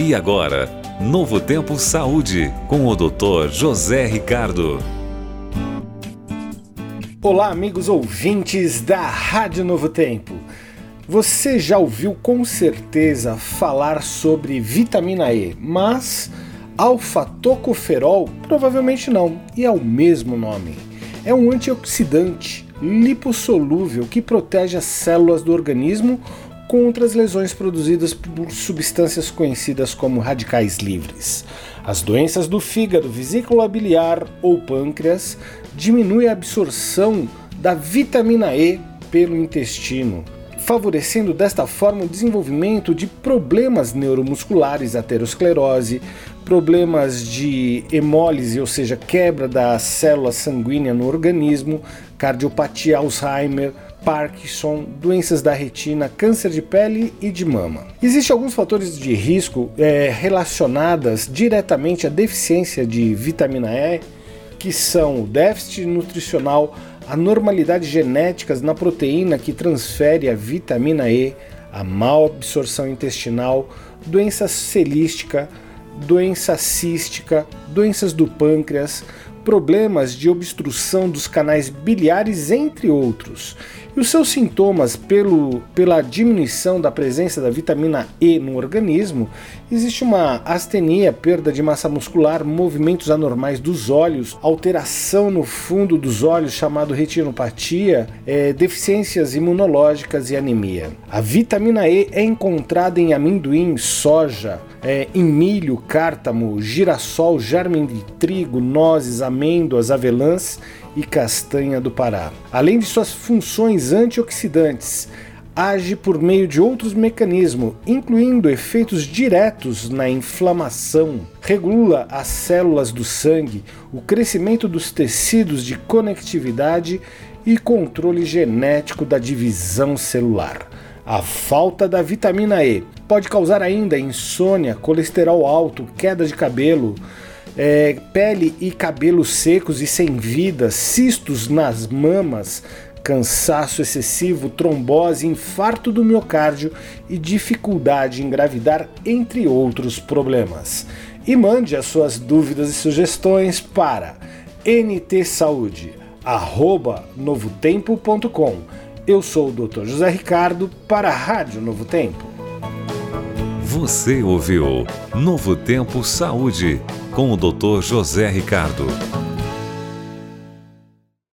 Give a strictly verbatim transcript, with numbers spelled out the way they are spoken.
E agora, Novo Tempo Saúde, com o doutor José Ricardo. Olá, amigos ouvintes da Rádio Novo Tempo. Você já ouviu com certeza falar sobre vitamina E, mas alfa-tocoferol provavelmente não, e é o mesmo nome. É um antioxidante lipossolúvel que protege as células do organismo contra as lesões produzidas por substâncias conhecidas como radicais livres. As doenças do fígado, vesícula biliar ou pâncreas diminuem a absorção da vitamina E pelo intestino, favorecendo desta forma o desenvolvimento de problemas neuromusculares, aterosclerose, problemas de hemólise, ou seja, quebra da célula sanguínea no organismo, cardiopatia, Alzheimer, Parkinson, doenças da retina, câncer de pele e de mama. Existem alguns fatores de risco é, relacionados diretamente à deficiência de vitamina E, que são o déficit nutricional, anormalidades genéticas na proteína que transfere a vitamina E, a má absorção intestinal, doença celística, doença cística, doenças do pâncreas, problemas de obstrução dos canais biliares, entre outros. E os seus sintomas, pelo, pela diminuição da presença da vitamina E no organismo, existe uma astenia, perda de massa muscular, movimentos anormais dos olhos, alteração no fundo dos olhos, chamado retinopatia, é, deficiências imunológicas e anemia. A vitamina E é encontrada em amendoim, soja, é, em milho, cártamo, girassol, germe de trigo, nozes, amêndoas, avelãs e castanha do Pará. Além de suas funções antioxidantes, age por meio de outros mecanismos, incluindo efeitos diretos na inflamação, regula as células do sangue, o crescimento dos tecidos de conectividade e controle genético da divisão celular. A falta da vitamina E pode causar ainda insônia, colesterol alto, queda de cabelo, É, pele e cabelos secos e sem vida, cistos nas mamas, cansaço excessivo, trombose, infarto do miocárdio e dificuldade em engravidar, entre outros problemas. E mande as suas dúvidas e sugestões para n t saúde arroba novo tempo ponto com. Eu sou o doutor José Ricardo para a Rádio Novo Tempo. Você ouviu Novo Tempo Saúde, com o doutor José Ricardo.